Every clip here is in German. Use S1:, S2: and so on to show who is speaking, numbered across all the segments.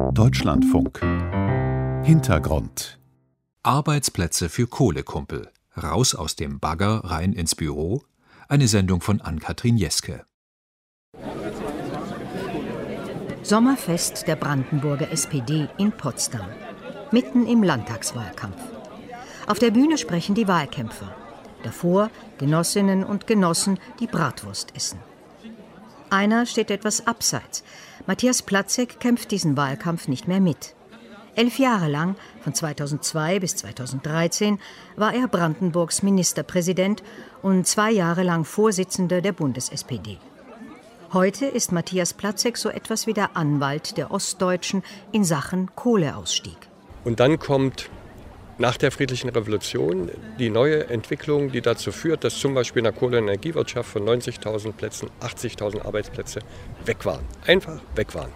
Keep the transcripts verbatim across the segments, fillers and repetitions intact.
S1: Deutschlandfunk. Hintergrund.
S2: Arbeitsplätze für Kohlekumpel. Raus aus dem Bagger, rein ins Büro. Eine Sendung von Ann-Kathrin Jeske.
S3: Sommerfest der Brandenburger S P D in Potsdam. Mitten im Landtagswahlkampf. Auf der Bühne sprechen die Wahlkämpfer. Davor Genossinnen und Genossen, die Bratwurst essen. Einer steht etwas abseits. Matthias Platzek kämpft diesen Wahlkampf nicht mehr mit. Elf Jahre lang, von zweitausendzwei bis zweitausenddreizehn, war er Brandenburgs Ministerpräsident und zwei Jahre lang Vorsitzender der Bundes-S P D. Heute ist Matthias Platzek so etwas wie der Anwalt der Ostdeutschen in Sachen Kohleausstieg.
S4: Und dann kommt nach der Friedlichen Revolution die neue Entwicklung, die dazu führt, dass zum Beispiel in der Kohle- und Energiewirtschaft von neunzigtausend Plätzen achtzigtausend Arbeitsplätze weg waren. Einfach weg waren.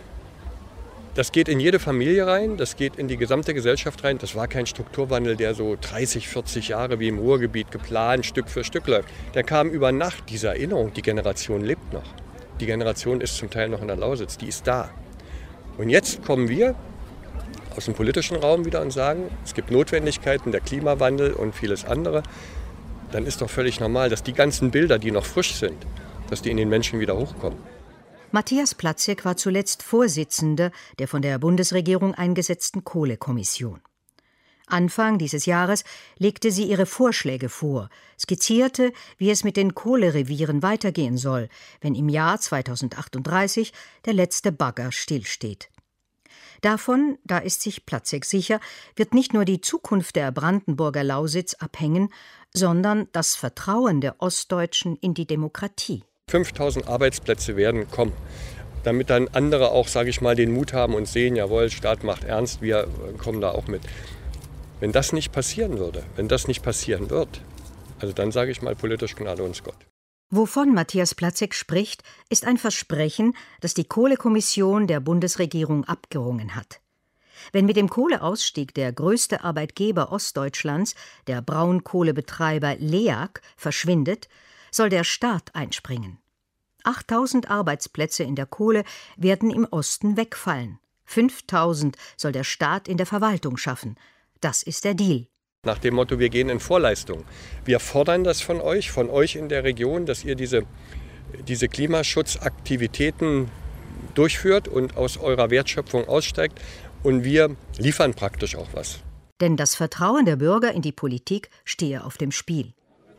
S4: Das geht in jede Familie rein, das geht in die gesamte Gesellschaft rein. Das war kein Strukturwandel, der so dreißig, vierzig Jahre wie im Ruhrgebiet geplant, Stück für Stück läuft. Der kam über Nacht. Diese Erinnerung, die Generation lebt noch. Die Generation ist zum Teil noch in der Lausitz, die ist da. Und jetzt kommen wir aus dem politischen Raum wieder und sagen, es gibt Notwendigkeiten, der Klimawandel und vieles andere. Dann ist doch völlig normal, dass die ganzen Bilder, die noch frisch sind, dass die in den Menschen wieder hochkommen.
S3: Matthias Platzek war zuletzt Vorsitzender der von der Bundesregierung eingesetzten Kohlekommission. Anfang dieses Jahres legte sie ihre Vorschläge vor, skizzierte, wie es mit den Kohlerevieren weitergehen soll, wenn im Jahr zweitausendachtunddreißig der letzte Bagger stillsteht. Davon, da ist sich Platzek sicher, wird nicht nur die Zukunft der Brandenburger Lausitz abhängen, sondern das Vertrauen der Ostdeutschen in die Demokratie.
S4: fünftausend Arbeitsplätze werden kommen, damit dann andere auch, sage ich mal, den Mut haben und sehen, jawohl, Staat macht ernst, wir kommen da auch mit. Wenn das nicht passieren würde, wenn das nicht passieren wird, also dann sage ich mal, politisch Gnade uns Gott.
S3: Wovon Matthias Platzek spricht, ist ein Versprechen, das die Kohlekommission der Bundesregierung abgerungen hat. Wenn mit dem Kohleausstieg der größte Arbeitgeber Ostdeutschlands, der Braunkohlebetreiber LEAG, verschwindet, soll der Staat einspringen. achttausend Arbeitsplätze in der Kohle werden im Osten wegfallen. fünftausend soll der Staat in der Verwaltung schaffen. Das ist der Deal.
S4: Nach dem Motto, wir gehen in Vorleistung. Wir fordern das von euch, von euch in der Region, dass ihr diese, diese Klimaschutzaktivitäten durchführt und aus eurer Wertschöpfung aussteigt. Und wir liefern praktisch auch was.
S3: Denn das Vertrauen der Bürger in die Politik stehe auf dem Spiel.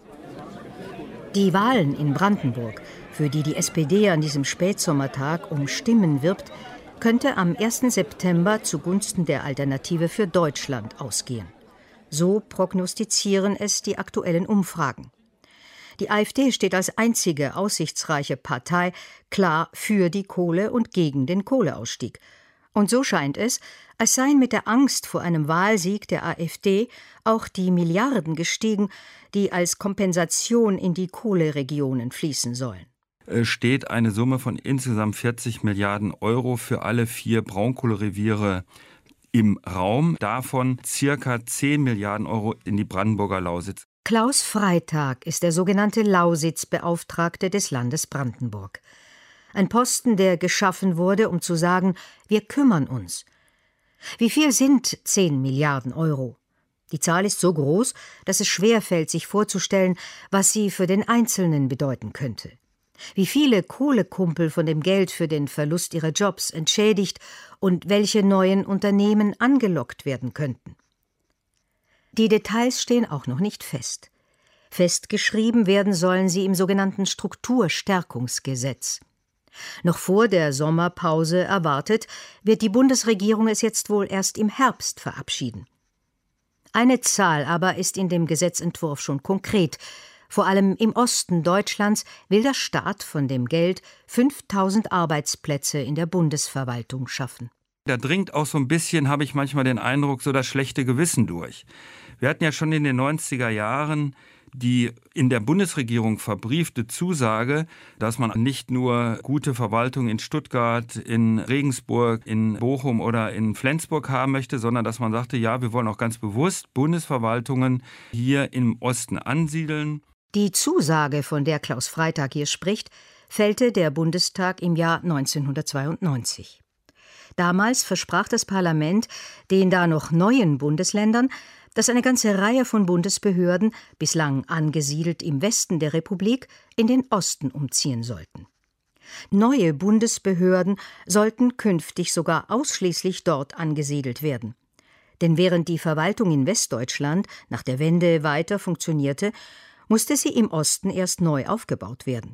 S3: Die Wahlen in Brandenburg, für die die S P D an diesem Spätsommertag um Stimmen wirbt, könnte am ersten September zugunsten der Alternative für Deutschland ausgehen. So prognostizieren es die aktuellen Umfragen. Die AfD steht als einzige aussichtsreiche Partei klar für die Kohle und gegen den Kohleausstieg. Und so scheint es, als seien mit der Angst vor einem Wahlsieg der AfD auch die Milliarden gestiegen, die als Kompensation in die Kohleregionen fließen sollen.
S5: Es steht eine Summe von insgesamt vierzig Milliarden Euro für alle vier Braunkohlereviere im Raum, davon circa zehn Milliarden Euro in die Brandenburger Lausitz.
S3: Klaus Freitag ist der sogenannte Lausitzbeauftragte des Landes Brandenburg. Ein Posten, der geschaffen wurde, um zu sagen, wir kümmern uns. Wie viel sind zehn Milliarden Euro? Die Zahl ist so groß, dass es schwerfällt, sich vorzustellen, was sie für den Einzelnen bedeuten könnte. Wie viele Kohlekumpel von dem Geld für den Verlust ihrer Jobs entschädigt und welche neuen Unternehmen angelockt werden könnten. Die Details stehen auch noch nicht fest. Festgeschrieben werden sollen sie im sogenannten Strukturstärkungsgesetz. Noch vor der Sommerpause erwartet, wird die Bundesregierung es jetzt wohl erst im Herbst verabschieden. Eine Zahl aber ist in dem Gesetzentwurf schon konkret. Vor allem im Osten Deutschlands will der Staat von dem Geld fünftausend Arbeitsplätze in der Bundesverwaltung schaffen.
S5: Da dringt auch so ein bisschen, habe ich manchmal den Eindruck, so das schlechte Gewissen durch. Wir hatten ja schon in den neunziger Jahren die in der Bundesregierung verbriefte Zusage, dass man nicht nur gute Verwaltung in Stuttgart, in Regensburg, in Bochum oder in Flensburg haben möchte, sondern dass man sagte, ja, wir wollen auch ganz bewusst Bundesverwaltungen hier im Osten ansiedeln.
S3: Die Zusage, von der Klaus Freitag hier spricht, fällte der Bundestag im Jahr neunzehnhundertzweiundneunzig. Damals versprach das Parlament den da noch neuen Bundesländern, dass eine ganze Reihe von Bundesbehörden, bislang angesiedelt im Westen der Republik, in den Osten umziehen sollten. Neue Bundesbehörden sollten künftig sogar ausschließlich dort angesiedelt werden. Denn während die Verwaltung in Westdeutschland nach der Wende weiter funktionierte, musste sie im Osten erst neu aufgebaut werden.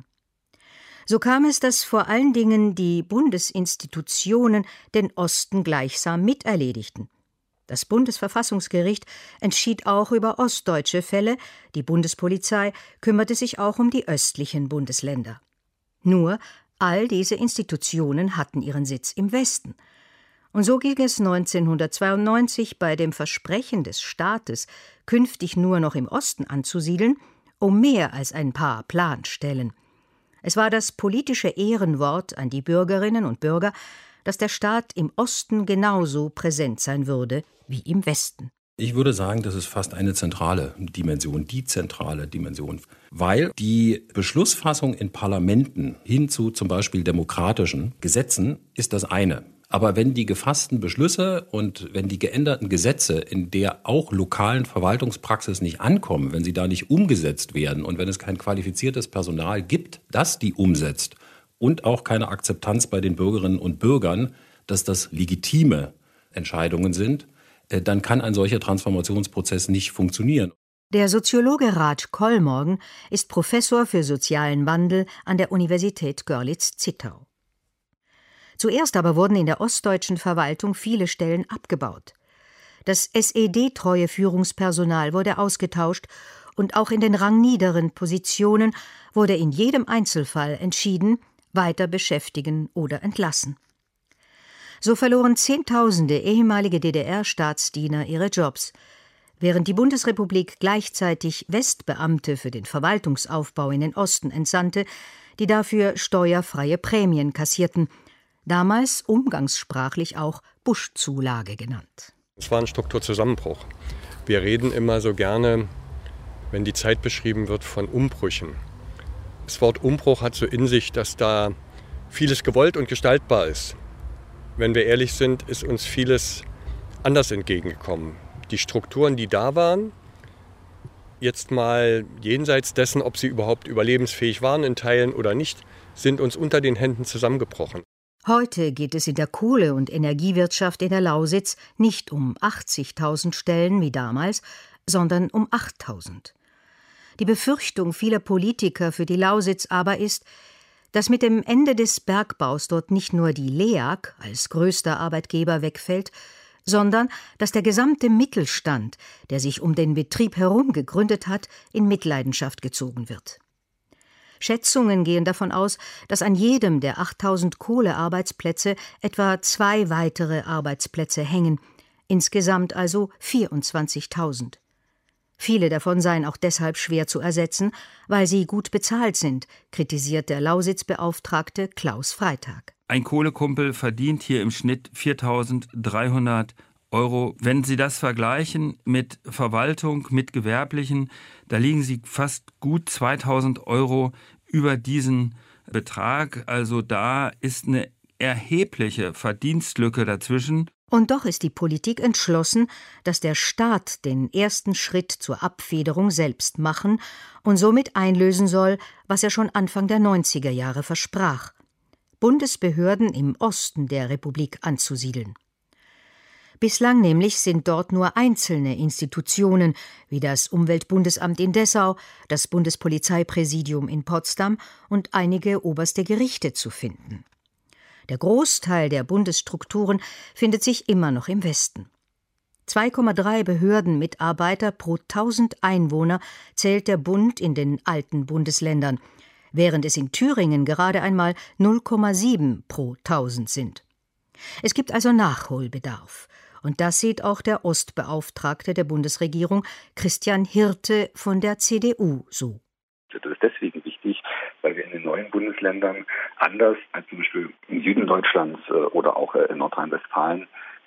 S3: So kam es, dass vor allen Dingen die Bundesinstitutionen den Osten gleichsam miterledigten. Das Bundesverfassungsgericht entschied auch über ostdeutsche Fälle, die Bundespolizei kümmerte sich auch um die östlichen Bundesländer. Nur, all diese Institutionen hatten ihren Sitz im Westen. Und so ging es neunzehnhundertzweiundneunzig bei dem Versprechen des Staates, künftig nur noch im Osten anzusiedeln, um mehr als ein paar Planstellen. Es war das politische Ehrenwort an die Bürgerinnen und Bürger, dass der Staat im Osten genauso präsent sein würde wie im Westen.
S6: Ich würde sagen, das ist fast eine zentrale Dimension, die zentrale Dimension, weil die Beschlussfassung in Parlamenten hin zu zum Beispiel demokratischen Gesetzen ist das eine. Aber wenn die gefassten Beschlüsse und wenn die geänderten Gesetze in der auch lokalen Verwaltungspraxis nicht ankommen, wenn sie da nicht umgesetzt werden und wenn es kein qualifiziertes Personal gibt, das die umsetzt und auch keine Akzeptanz bei den Bürgerinnen und Bürgern, dass das legitime Entscheidungen sind, dann kann ein solcher Transformationsprozess nicht funktionieren.
S3: Der Soziologe Raj Kollmorgen ist Professor für sozialen Wandel an der Universität Görlitz-Zittau. Zuerst aber wurden in der ostdeutschen Verwaltung viele Stellen abgebaut. Das S E D-treue Führungspersonal wurde ausgetauscht und auch in den rangniederen Positionen wurde in jedem Einzelfall entschieden, weiter beschäftigen oder entlassen. So verloren Zehntausende ehemalige D D R-Staatsdiener ihre Jobs, während die Bundesrepublik gleichzeitig Westbeamte für den Verwaltungsaufbau in den Osten entsandte, die dafür steuerfreie Prämien kassierten, damals umgangssprachlich auch Buschzulage genannt.
S4: Es war ein Strukturzusammenbruch. Wir reden immer so gerne, wenn die Zeit beschrieben wird, von Umbrüchen. Das Wort Umbruch hat so in sich, dass da vieles gewollt und gestaltbar ist. Wenn wir ehrlich sind, ist uns vieles anders entgegengekommen. Die Strukturen, die da waren, jetzt mal jenseits dessen, ob sie überhaupt überlebensfähig waren in Teilen oder nicht, sind uns unter den Händen zusammengebrochen.
S3: Heute geht es in der Kohle- und Energiewirtschaft in der Lausitz nicht um achtzigtausend Stellen wie damals, sondern um achttausend. Die Befürchtung vieler Politiker für die Lausitz aber ist, dass mit dem Ende des Bergbaus dort nicht nur die L E A G als größter Arbeitgeber wegfällt, sondern dass der gesamte Mittelstand, der sich um den Betrieb herum gegründet hat, in Mitleidenschaft gezogen wird. Schätzungen gehen davon aus, dass an jedem der achttausend Kohlearbeitsplätze etwa zwei weitere Arbeitsplätze hängen, insgesamt also vierundzwanzigtausend. Viele davon seien auch deshalb schwer zu ersetzen, weil sie gut bezahlt sind, kritisiert der Lausitz-Beauftragte Klaus Freitag.
S5: Ein Kohlekumpel verdient hier im Schnitt viertausenddreihundert Euro. Wenn Sie das vergleichen mit Verwaltung, mit Gewerblichen, da liegen Sie fast gut zweitausend Euro über diesen Betrag. Also da ist eine erhebliche Verdienstlücke dazwischen.
S3: Und doch ist die Politik entschlossen, dass der Staat den ersten Schritt zur Abfederung selbst machen und somit einlösen soll, was er schon Anfang der neunziger Jahre versprach: Bundesbehörden im Osten der Republik anzusiedeln. Bislang nämlich sind dort nur einzelne Institutionen wie das Umweltbundesamt in Dessau, das Bundespolizeipräsidium in Potsdam und einige oberste Gerichte zu finden. Der Großteil der Bundesstrukturen findet sich immer noch im Westen. zwei Komma drei Behördenmitarbeiter pro tausend Einwohner zählt der Bund in den alten Bundesländern, während es in Thüringen gerade einmal null Komma sieben pro tausend sind. Es gibt also Nachholbedarf. Und das sieht auch der Ostbeauftragte der Bundesregierung, Christian Hirte von der C D U, so.
S7: Das ist deswegen wichtig, weil wir in den neuen Bundesländern anders als zum Beispiel im Süden Deutschlands oder auch in Nordrhein-Westfalen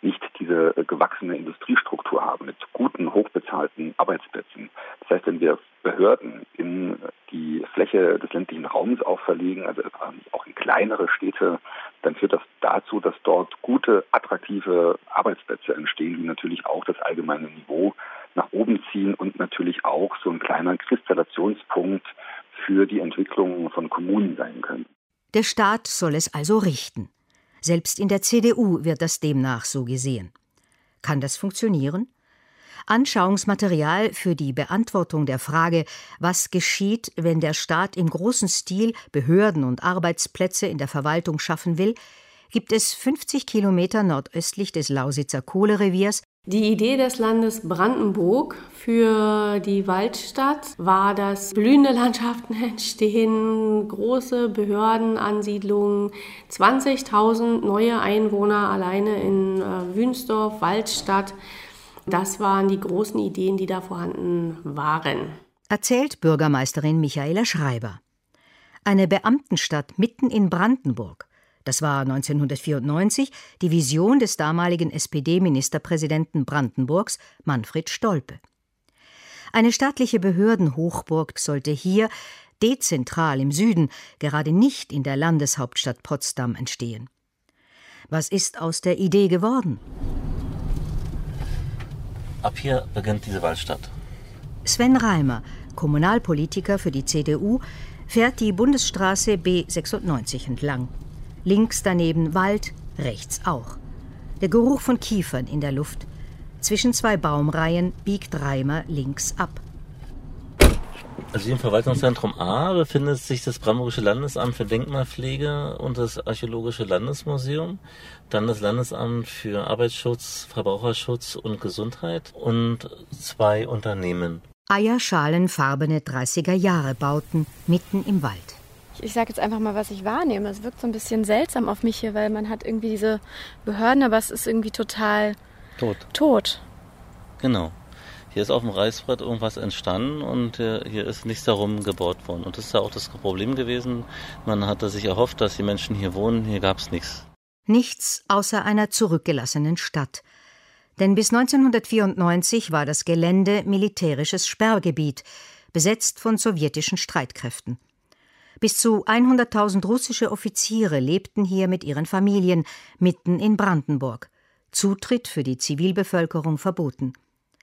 S7: nicht diese gewachsene Industriestruktur haben mit guten, hochbezahlten Arbeitsplätzen. Das heißt, wenn wir Behörden in die Fläche des ländlichen Raums auch verlegen, also auch in kleinere Städte, dann führt das dazu, dass dort gute, attraktive Arbeitsplätze entstehen, die natürlich auch das allgemeine Niveau nach oben ziehen und natürlich auch so ein kleiner Kristallationspunkt für die Entwicklung von Kommunen sein können.
S3: Der Staat soll es also richten. Selbst in der C D U wird das demnach so gesehen. Kann das funktionieren? Anschauungsmaterial für die Beantwortung der Frage, was geschieht, wenn der Staat im großen Stil Behörden und Arbeitsplätze in der Verwaltung schaffen will, gibt es fünfzig Kilometer nordöstlich des Lausitzer Kohlereviers.
S8: Die Idee des Landes Brandenburg für die Waldstadt war, dass blühende Landschaften entstehen, große Behördenansiedlungen, zwanzigtausend neue Einwohner alleine in äh, Wünsdorf, Waldstadt. Das waren die großen Ideen, die da vorhanden waren.
S3: Erzählt Bürgermeisterin Michaela Schreiber. Eine Beamtenstadt mitten in Brandenburg. Das war neunzehnhundertvierundneunzig die Vision des damaligen S P D-Ministerpräsidenten Brandenburgs, Manfred Stolpe. Eine staatliche Behördenhochburg sollte hier, dezentral im Süden, gerade nicht in der Landeshauptstadt Potsdam entstehen. Was ist aus der Idee geworden?
S9: Ab hier beginnt diese Waldstadt.
S3: Sven Reimer, Kommunalpolitiker für die C D U, fährt die Bundesstraße B sechsundneunzig entlang. Links daneben Wald, rechts auch. Der Geruch von Kiefern in der Luft. Zwischen zwei Baumreihen biegt Reimer links ab.
S9: Also hier im Verwaltungszentrum A befindet sich das Brandenburgische Landesamt für Denkmalpflege und das Archäologische Landesmuseum, dann das Landesamt für Arbeitsschutz, Verbraucherschutz und Gesundheit und zwei Unternehmen.
S3: Eierschalenfarbene dreißiger-Jahre-Bauten mitten im Wald.
S10: Ich sage jetzt einfach mal, was ich wahrnehme. Es wirkt so ein bisschen seltsam auf mich hier, weil man hat irgendwie diese Behörden, aber es ist irgendwie total
S9: tot.
S10: tot.
S9: Genau. Hier ist auf dem Reißbrett irgendwas entstanden und hier ist nichts darum gebaut worden. Und das ist ja auch das Problem gewesen. Man hatte sich erhofft, dass die Menschen hier wohnen. Hier gab es nichts.
S3: Nichts außer einer zurückgelassenen Stadt. Denn bis neunzehnhundertvierundneunzig war das Gelände militärisches Sperrgebiet, besetzt von sowjetischen Streitkräften. Bis zu hunderttausend russische Offiziere lebten hier mit ihren Familien, mitten in Brandenburg. Zutritt für die Zivilbevölkerung verboten.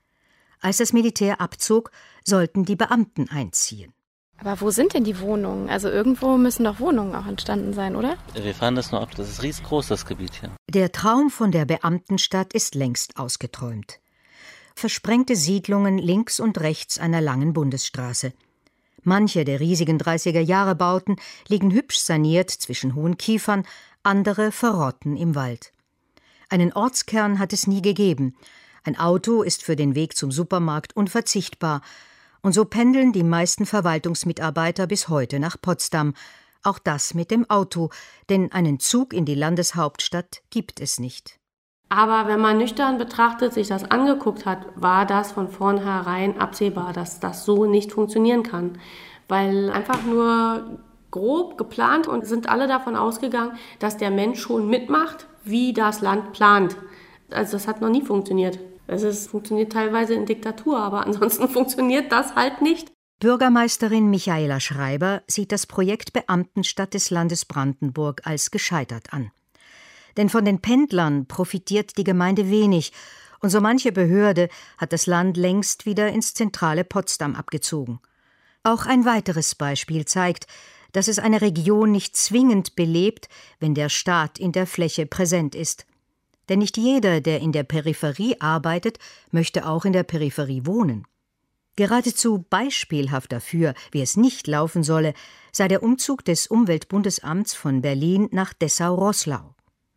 S3: Als das Militär abzog, sollten die Beamten einziehen.
S10: Aber wo sind denn die Wohnungen? Also irgendwo müssen doch Wohnungen auch entstanden sein, oder?
S9: Wir fahren das nur ab, das ist riesengroß, das Gebiet hier.
S3: Der Traum von der Beamtenstadt ist längst ausgeträumt. Versprengte Siedlungen links und rechts einer langen Bundesstraße. Manche der riesigen dreißiger-Jahre-Bauten liegen hübsch saniert zwischen hohen Kiefern, andere verrotten im Wald. Einen Ortskern hat es nie gegeben. Ein Auto ist für den Weg zum Supermarkt unverzichtbar. Und so pendeln die meisten Verwaltungsmitarbeiter bis heute nach Potsdam. Auch das mit dem Auto, denn einen Zug in die Landeshauptstadt gibt es nicht.
S8: Aber wenn man nüchtern betrachtet, sich das angeguckt hat, war das von vornherein absehbar, dass das so nicht funktionieren kann. Weil einfach nur grob geplant und sind alle davon ausgegangen, dass der Mensch schon mitmacht, wie das Land plant. Also das hat noch nie funktioniert. Es funktioniert teilweise in Diktatur, aber ansonsten funktioniert das halt nicht.
S3: Bürgermeisterin Michaela Schreiber sieht das Projekt Beamtenstadt des Landes Brandenburg als gescheitert an. Denn von den Pendlern profitiert die Gemeinde wenig und so manche Behörde hat das Land längst wieder ins zentrale Potsdam abgezogen. Auch ein weiteres Beispiel zeigt, dass es eine Region nicht zwingend belebt, wenn der Staat in der Fläche präsent ist. Denn nicht jeder, der in der Peripherie arbeitet, möchte auch in der Peripherie wohnen. Geradezu beispielhaft dafür, wie es nicht laufen solle, sei der Umzug des Umweltbundesamts von Berlin nach Dessau-Roßlau.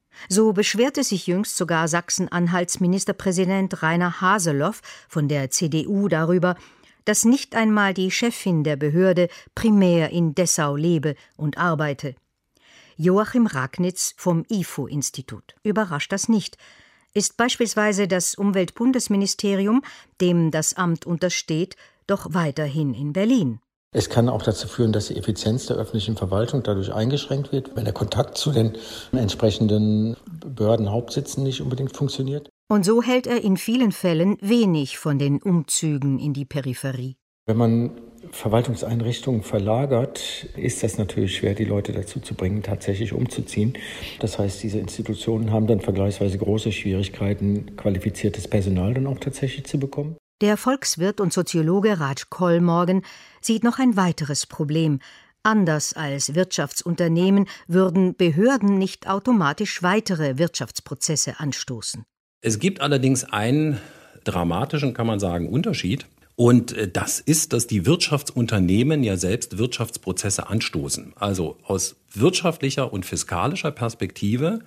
S3: So beschwerte sich jüngst sogar Sachsen-Anhalts Ministerpräsident Rainer Haseloff von der C D U darüber, dass nicht einmal die Chefin der Behörde primär in Dessau lebe und arbeite. Joachim Ragnitz vom I F O-Institut überrascht das nicht. Ist beispielsweise das Umweltbundesministerium, dem das Amt untersteht, doch weiterhin in Berlin.
S11: Es kann auch dazu führen, dass die Effizienz der öffentlichen Verwaltung dadurch eingeschränkt wird, wenn der Kontakt zu den entsprechenden Behördenhauptsitzen nicht unbedingt funktioniert.
S3: Und so hält er in vielen Fällen wenig von den Umzügen in die Peripherie.
S11: Wenn man Verwaltungseinrichtungen verlagert, ist das natürlich schwer, die Leute dazu zu bringen, tatsächlich umzuziehen. Das heißt, diese Institutionen haben dann vergleichsweise große Schwierigkeiten, qualifiziertes Personal dann auch tatsächlich zu bekommen.
S3: Der Volkswirt und Soziologe Raj Kollmorgen sieht noch ein weiteres Problem. Anders als Wirtschaftsunternehmen würden Behörden nicht automatisch weitere Wirtschaftsprozesse anstoßen.
S6: Es gibt allerdings einen dramatischen, kann man sagen, Unterschied. Und das ist, dass die Wirtschaftsunternehmen ja selbst Wirtschaftsprozesse anstoßen. Also aus wirtschaftlicher und fiskalischer Perspektive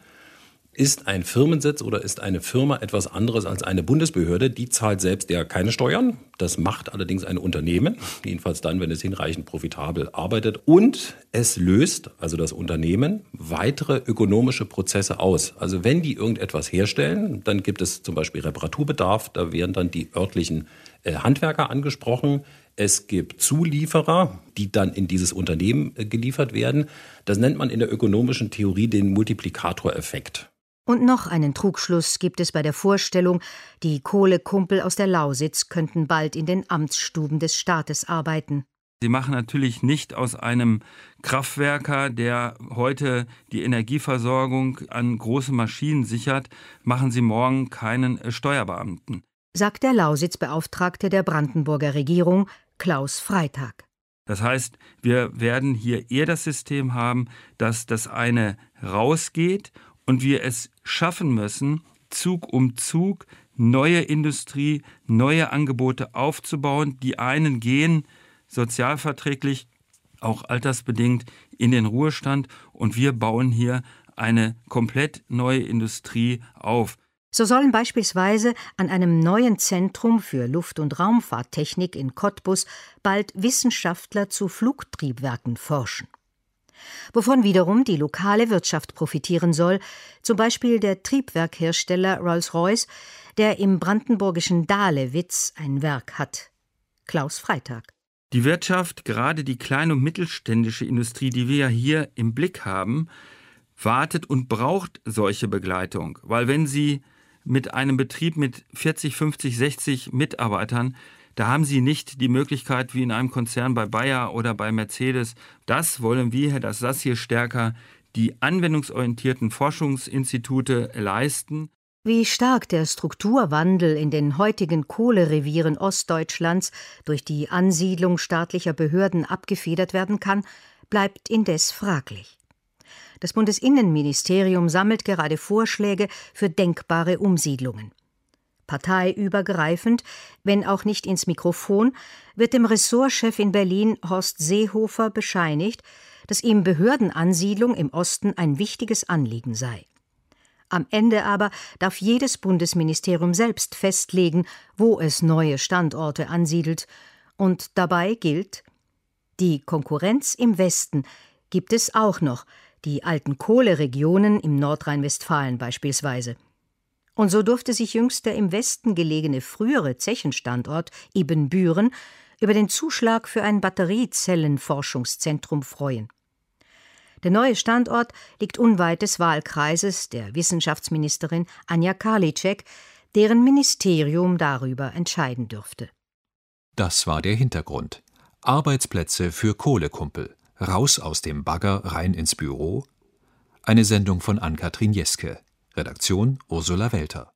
S6: ist ein Firmensitz oder ist eine Firma etwas anderes als eine Bundesbehörde. Die zahlt selbst ja keine Steuern. Das macht allerdings ein Unternehmen, jedenfalls dann, wenn es hinreichend profitabel arbeitet. Und es löst, also das Unternehmen, weitere ökonomische Prozesse aus. Also wenn die irgendetwas herstellen, dann gibt es zum Beispiel Reparaturbedarf. Da werden dann die örtlichen äh, Handwerker angesprochen. Es gibt Zulieferer, die dann in dieses Unternehmen äh, geliefert werden. Das nennt man in der ökonomischen Theorie den Multiplikatoreffekt.
S3: Und noch einen Trugschluss gibt es bei der Vorstellung, die Kohlekumpel aus der Lausitz könnten bald in den Amtsstuben des Staates arbeiten.
S5: Sie machen natürlich nicht aus einem Kraftwerker, der heute die Energieversorgung an große Maschinen sichert, machen Sie morgen keinen Steuerbeamten,
S3: sagt der Lausitz-Beauftragte der Brandenburger Regierung, Klaus Freitag.
S5: Das heißt, wir werden hier eher das System haben, dass das eine rausgeht und wir es schaffen müssen, Zug um Zug neue Industrie, neue Angebote aufzubauen. Die einen gehen sozialverträglich, auch altersbedingt, in den Ruhestand und wir bauen hier eine komplett neue Industrie auf.
S3: So sollen beispielsweise an einem neuen Zentrum für Luft- und Raumfahrttechnik in Cottbus bald Wissenschaftler zu Flugtriebwerken forschen. Wovon wiederum die lokale Wirtschaft profitieren soll, zum Beispiel der Triebwerkhersteller Rolls-Royce, der im brandenburgischen Dahlewitz ein Werk hat. Klaus Freitag.
S5: Die Wirtschaft, gerade die kleine und mittelständische Industrie, die wir ja hier im Blick haben, wartet und braucht solche Begleitung. Weil wenn sie mit einem Betrieb mit vierzig, fünfzig, sechzig Mitarbeitern, da haben sie nicht die Möglichkeit wie in einem Konzern bei Bayer oder bei Mercedes. Das wollen wir, dass das hier stärker die anwendungsorientierten Forschungsinstitute leisten.
S3: Wie stark der Strukturwandel in den heutigen Kohlerevieren Ostdeutschlands durch die Ansiedlung staatlicher Behörden abgefedert werden kann, bleibt indes fraglich. Das Bundesinnenministerium sammelt gerade Vorschläge für denkbare Umsiedlungen. Parteiübergreifend, wenn auch nicht ins Mikrofon, wird dem Ressortchef in Berlin Horst Seehofer bescheinigt, dass ihm Behördenansiedlung im Osten ein wichtiges Anliegen sei. Am Ende aber darf jedes Bundesministerium selbst festlegen, wo es neue Standorte ansiedelt. Und dabei gilt, die Konkurrenz im Westen gibt es auch noch, die alten Kohleregionen im Nordrhein-Westfalen beispielsweise. Und so durfte sich jüngst der im Westen gelegene frühere Zechenstandort Ibbenbüren über den Zuschlag für ein Batteriezellenforschungszentrum freuen. Der neue Standort liegt unweit des Wahlkreises der Wissenschaftsministerin Anja Karliczek, deren Ministerium darüber entscheiden dürfte.
S2: Das war der Hintergrund. Arbeitsplätze für Kohlekumpel. Raus aus dem Bagger, rein ins Büro. Eine Sendung von Ann-Kathrin Jeske. Redaktion Ursula Welter.